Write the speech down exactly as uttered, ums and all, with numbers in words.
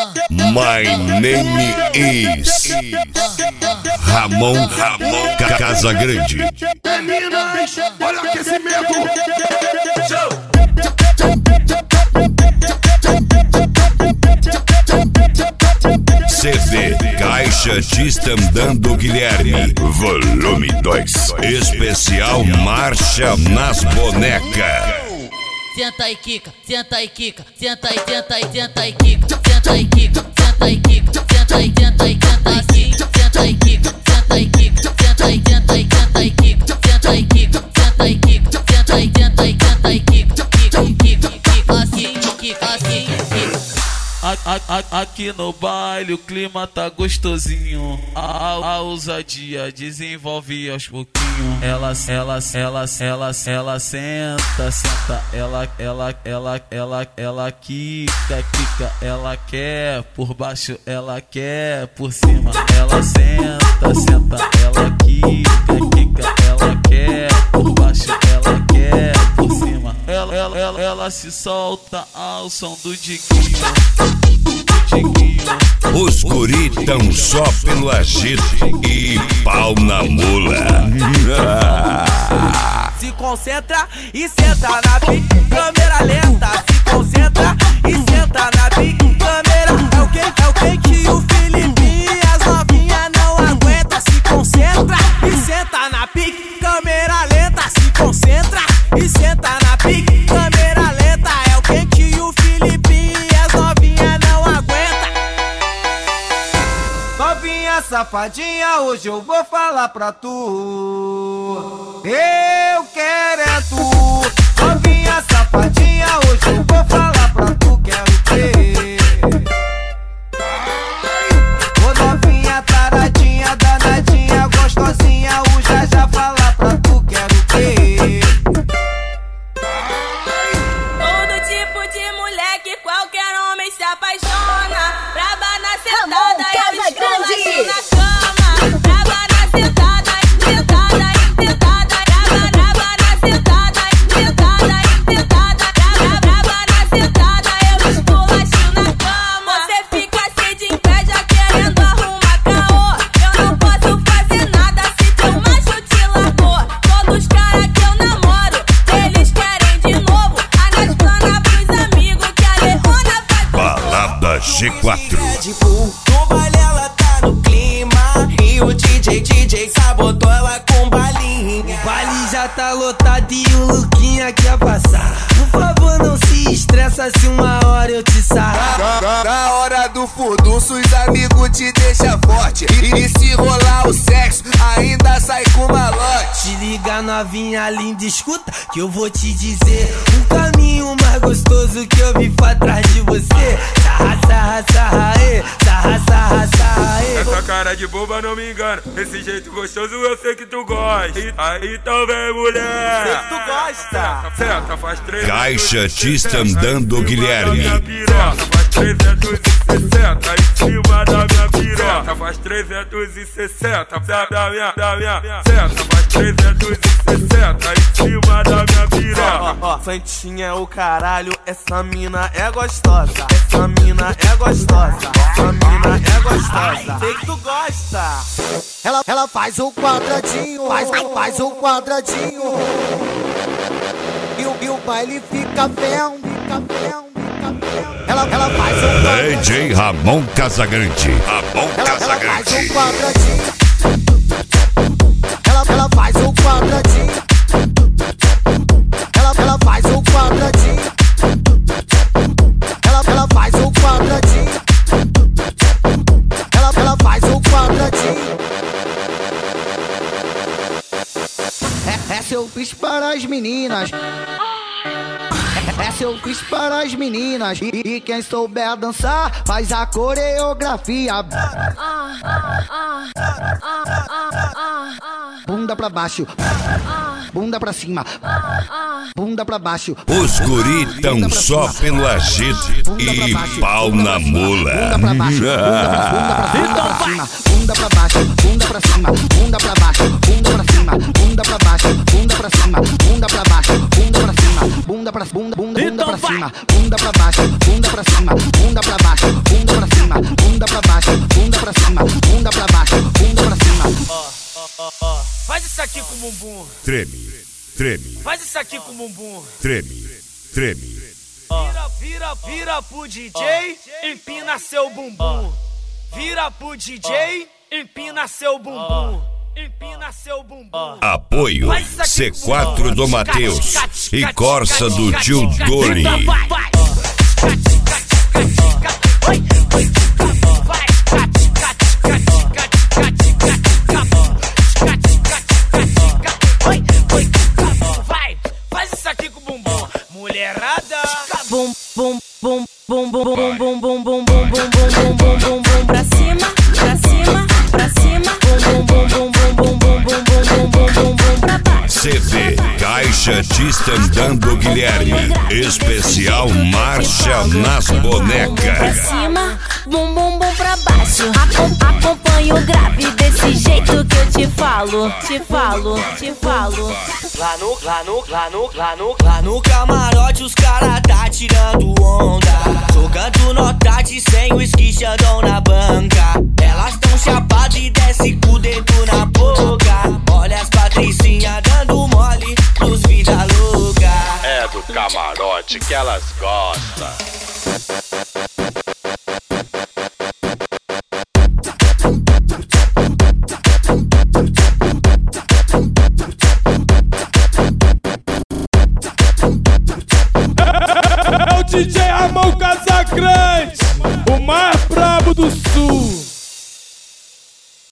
My name is Ramon Ramon Casagrande. Meninas, olha o aquecimento. C D Caixa Distandando Guilherme, volume dois. Especial Marcha nas Bonecas. Senta e quica, senta e quica, senta e senta e senta e quica, senta e quica, senta e quica, senta e senta e senta assim, senta e quica, senta e quica, senta e senta e senta e quica, senta e quica, senta e quica, senta e senta e senta e quica, quica, quica, quica assim, quica assim, quica. Aqui no baile o clima tá gostosinho. A, a ousadia desenvolve aos pouquinhos. Ela, ela, ela, ela, ela senta, senta. Ela, ela, ela, ela, ela quica, quica. Ela quer por baixo, ela quer por cima. Ela senta, senta. Ela quica, quica. Ela quer por baixo, ela quer por cima. Ela, ela, ela, ela se solta ao som do diguinho. Os guri tão só pelo agito e pau na mula. Se concentra e senta na pique, câmera lenta. Se concentra e senta na pique, câmera. É o que, é o que que o Filipinho e as novinhas não aguenta. Se concentra e senta na pique, câmera lenta. Se concentra e senta na pique, câmera lenta. É o que que o Filipinho e as novinhas não aguenta. Novinha safadinha, hoje eu vou falar pra tu. Eu quero é tu. Novinha safadinha, hoje eu vou falar pra tu. Quero ter. Ô novinha taradinha, danadinha, gostosinha, o já já falar pra tu. Quero ter. Todo tipo de mulher que qualquer homem se apaixona. Braba na sentada, eu esculacho na cama. Braba na sentada, intentada, intentada. Braba, braba na sentada, intentada, intentada. Braba, braba na sentada, eu esculacho na cama. Você fica assim de inveja querendo arrumar caô. Eu não posso fazer nada se teu macho te largou. Todos os caras que eu namoro, eles querem de novo. Anaspana pros amigos que a Leona faz. Balada G quatro. No baile ela tá no clima e o D J, D J sabotou ela com balinha. O baile já tá lotado e o Luquinha quer passar. Por favor não se estressa se uma hora eu te sarrar. Na, na hora do furdunço os amigos te deixam forte. E, e se rolar o sexo, ainda sai com malote. Te liga novinha linda, escuta que eu vou te dizer um caminho mais gostoso que eu vi pra trás de você. Sarra, sarra, sarra, ê, sarra, sarra, sarra, ê. Essa cara de boba não me engana. Esse jeito gostoso eu sei que tu gosta. E, aí então vem mulher. Sei que tu gosta. Senta, faz três. Caixa Distandando Guilherme. Faz trezentos e sessenta em cima da minha piroca. Faz trezentos e sessenta da minha, da minha. Senta, faz trezentos e sessenta em cima da minha piroca. Ó, ó, Santinha é o caralho, essa mina é gostosa. Essa mina é gostosa. Essa mina é gostosa. Sei que tu gosta. Ela, ela faz o quadradinho, faz, faz o quadradinho. E o, e o baile fica bem, fica bem, fica bem. Ela, ela faz o quadradinho. D J Ramon Casagrande. Ramon Ela, ela faz Casagrande. o quadradinho. Ela, ela faz o quadradinho. Ela, ela faz o quadradinho. Ela, ela faz o quadradinho. Ela, ela faz o quadradinho. É, essa eu fiz para as meninas. Essa eu fiz para as meninas. E, e quem souber dançar faz a coreografia. Bunda pra baixo, bunda pra cima, bunda pra baixo. Os guri tão só pelo agito e pau na mula. Bunda pra baixo, bunda pra cima, bunda pra baixo, bunda pra cima, bunda pra baixo, bunda pra cima, bunda pra baixo, bunda pra cima, bunda pra baixo, bunda pra cima, bunda pra bunda, bunda, bunda pra cima, bunda pra baixo, bunda pra cima, bunda pra baixo, bunda pra cima. bumbum. Treme, treme, Faz isso aqui com o bumbum. treme, treme. Vira, vira, vira pro D J, empina seu bumbum. Vira pro D J, empina seu bumbum. Empina seu bumbum. Apoio C quatro do Matheus e Corsa do Tio Doli. Vai, faz isso aqui com o bumbum. Mulherada. Bum, bum, bum, bum, bum, bum, bum, bum, bum, bum, bum, bum, bum, bum, bum, bum, pra cima, pra cima, pra cima. Bum, bum, bum, bum, bum, bum, bum, bum, bum, bum, bum, bum, pra baixo. C D Caixa de Estandando Guilherme. Especial Marcha nas Pra Bonecas. cima, bum, bum, bum, pra baixo. Acom- Acompanha o grave desse jeito que eu te falo, te falo, te falo. Lá no, lá no, lá no, lá no, lá no camarote os cara tá tirando onda. Jogando notate sem o esquichadão na banca. Elas tão chapadas e desce com o dedo na boca. Olha as patricinhas dando mole pros vida louca. É do camarote que elas gostam.